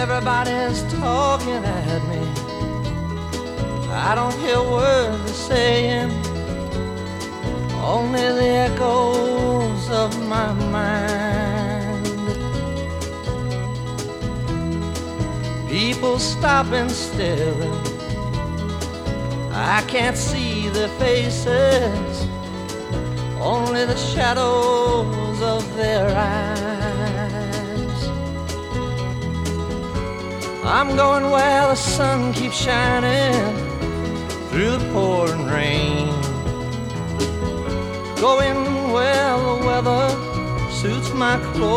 Everybody's talking at me. I don't hear words they're saying, only the echoes of my mind. People stopping staring, I can't see their faces, only the shadows of their eyes. I'm going where the sun keeps shining through the pouring rain, going where the weather suits my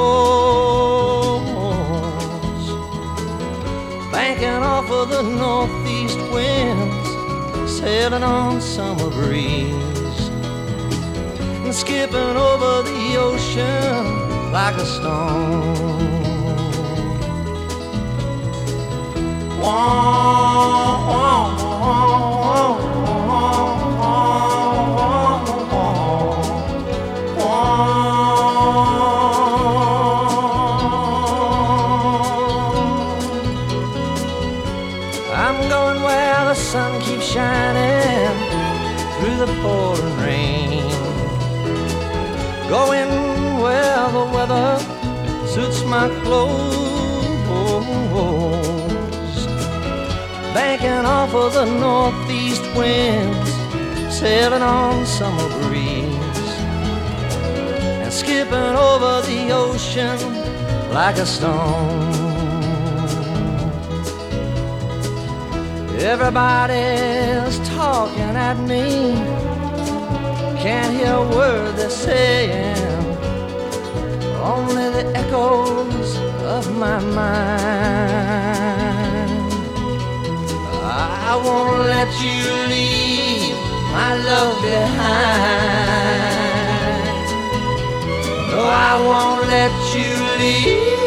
clothes, banking off of the northeast winds, sailing on summer breeze, and skipping over the ocean like a stone. I'm going where the sun keeps shining through the pouring rain, going where the weather suits my clothes, banking off of the northeast winds, sailing on summer breeze, and skipping over the ocean like a stone. Everybody's talking at me, can't hear a word they're saying, only the echoes of my mind. I won't let you leave my love behind. No, I won't let you leave